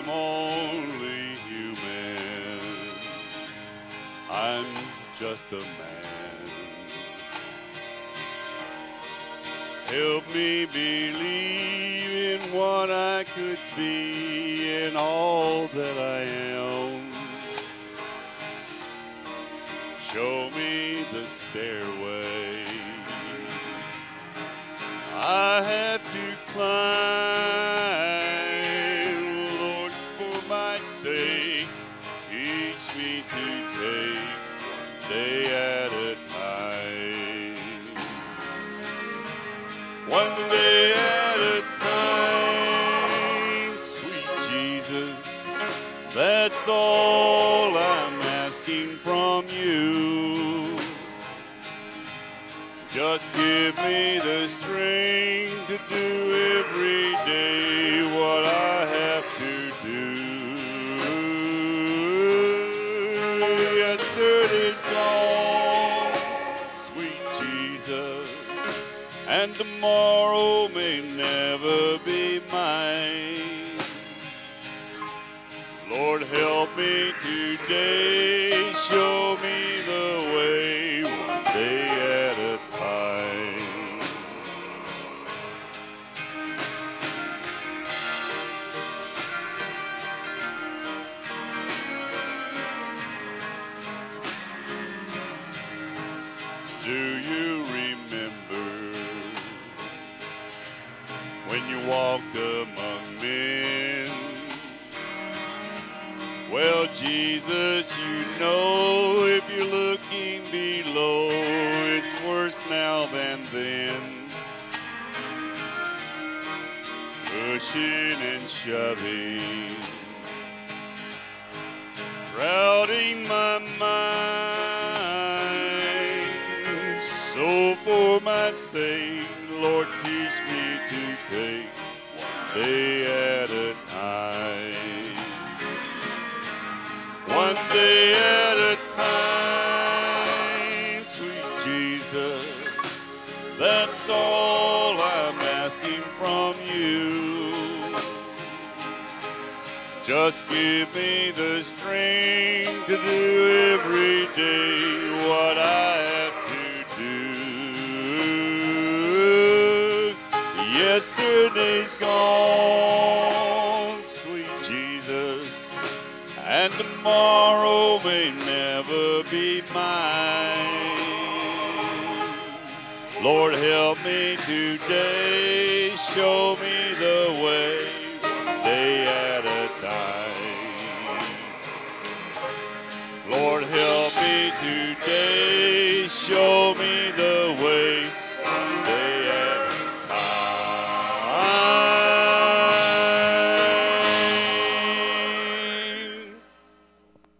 I'm only human. I'm just a man. Help me believe in what I could be and all that I am. Show me the stairway I have to climb. Lord, for my sake, teach me to take one day at a time. One day at a time, sweet Jesus, that's all I'm asking from you. Just give me the strength to do every day what I have to do. Yesterday's gone, sweet Jesus, and tomorrow may never be mine. Lord, help me today, show me the way, one day at a time. Do you remember when you walked among men? Well, Jesus, you know if you're looking below, it's worse now than then. Pushing and shoving, crowding my mind. So for my sake, Lord, teach me to take one day at a time. One day at a time, sweet Jesus, that's all I'm asking from you. Just give me the strength to do every day what I have to do. Yesterday's gone, sweet Jesus, and tomorrow may never be mine. Lord, help me today, show me the way, one day at a time. Lord, help me today, show